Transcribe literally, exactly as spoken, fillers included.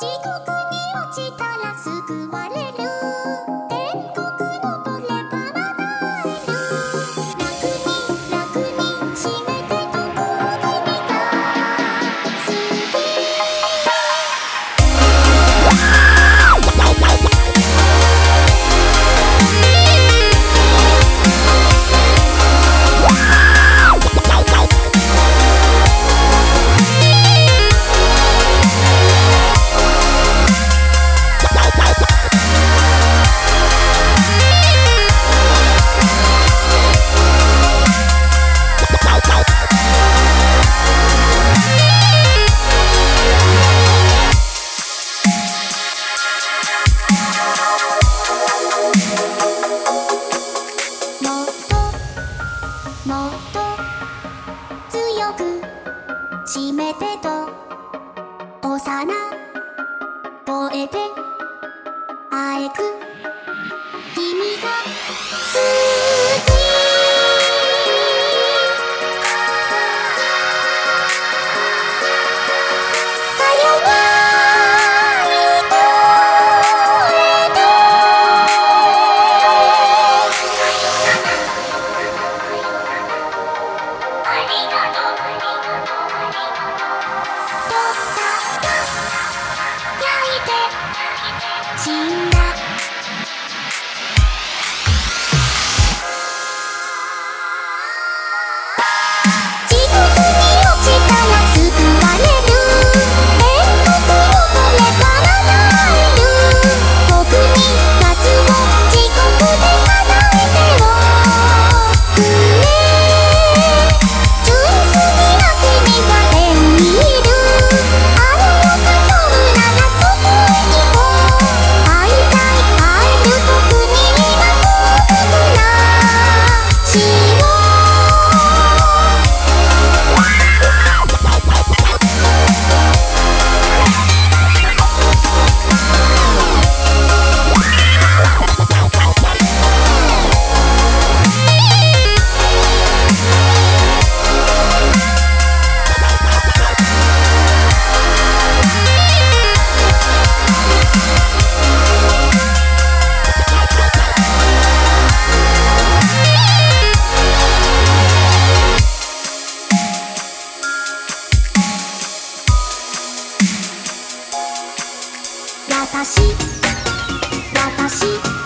地獄に落ちたら救われる。天国登ればまだ会える。楽に楽に締めてとこ君が好き。もっと強く締めてと幼声であえく君が好き。か弱い声でありがとうとささ焼いて死んだ。地獄に落ちたら救われる。天国登ればまだ会える。僕に夏を地獄で叶えておくれ。純粋な君が縁にいる。あの世が飛ぶならそこへ行こう。会いたい会える僕に今幸福な死を。私私